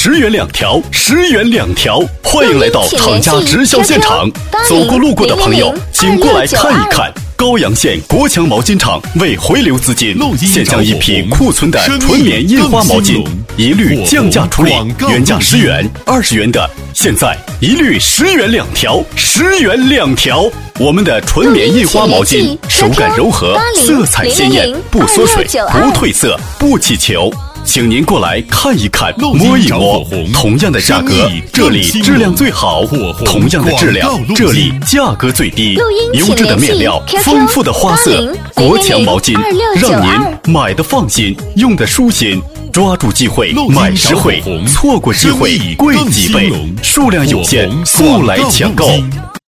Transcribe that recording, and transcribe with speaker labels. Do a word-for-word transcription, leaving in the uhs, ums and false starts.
Speaker 1: 十元两条，十元两条。欢迎来到厂家直销现场，走过路过的朋友，请过来看一看。高阳县国强毛巾厂为回流资金，现将一批库存的纯棉印花毛巾一律降价处理，原价十元、二十元的，现在一律十元两条，十元两条。我们的纯棉印花毛巾手感柔和，色彩鲜艳，不缩水，不褪色，不起球。请您过来看一看，摸一摸。同样的价格，这里质量最好；同样的质量，这里价格最低。优质的面料，丰富的花色，国强毛巾，让您买的放心，用的舒心。抓住机会，买实惠，错过机会贵几倍。数量有限，速来抢购。